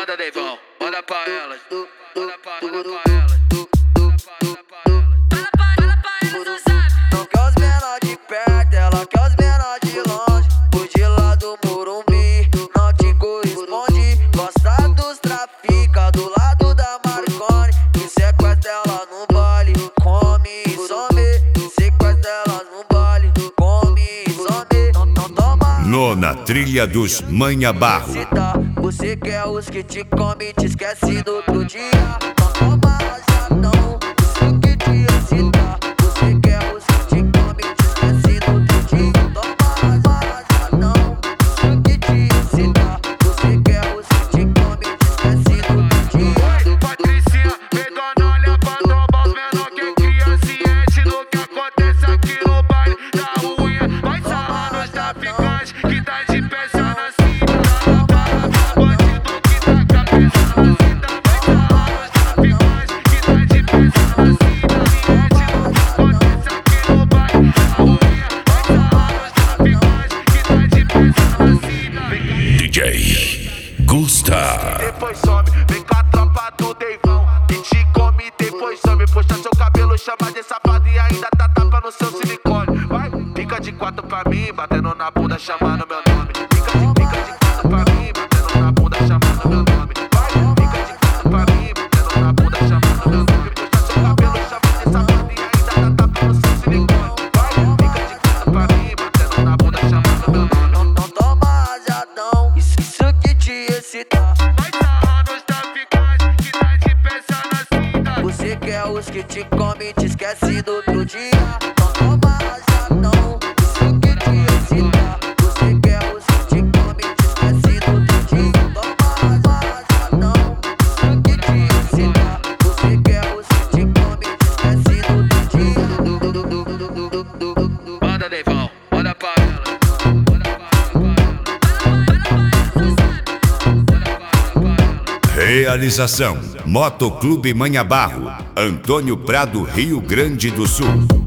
Manda Deivão, manda pra elas. Manda pra elas. Não quer os menor de perto, ela quer os menor de longe. Por de lá do Morumbi, não te corresponde. Gosta dos trafica do lado da Marconi. E sequestra ela no baile, come e some. E sequestra ela no baile, come e some. Não toma. Nona Trilha dos Manha Barro. Você quer os que te come, te esquece do outro dia. Não toma rajadão, isso que te excita. Você quer os que te come, te esquece do outro dia. Toma rajadão, isso que te excita. Você quer os que te come, te esquece do outro dia. Patricinha, medona, olha pra trombar os menor que cria ciente do que acontece aqui no baile da ruinha. Vai sarrando os traficantes que tá de peça na cinta. Bandido que tá com a peça na cinta. Vai sarrando os traficantes que tá de peça na cinta. Ciente do que acontece aqui no baile da ruinha. Vai sarrando os traficantes que tá de peça na cinta. DJ Gusta. Depois some, vem com a tropa do Deivão, que te come depois some. Puxa seu cabelo, chama de safado e ainda tá tapa no seu silicone. Vai, fica de quatro pra mim, batendo na bunda, chamando meu nome. Fica de quatro pra mim, batendo na bunda, chamando meu nome. Vai, fica de quatro pra mim, batendo na bunda, chamando meu nome. Puxa seu cabelo, chama de safado e ainda tá tapa no seu silicone. Vai, fica de quatro pra mim, batendo na bunda, chamando meu nome. Não toma rajadão, isso que te excita. Vai sarrando os traficantes que tá de peça na cinta. Você quer os que te come, te esquece do outro dia. Não toma rajadão, isso que te excita. Você quer os que te come, te esquece do outro dia. Toma rajadão, isso que te excita. Você quer os que te come, te esquece do outro dia. Manda Deivão, manda pra elas. Realização: Motoclube Manha Barro, Antônio Prado, Rio Grande do Sul.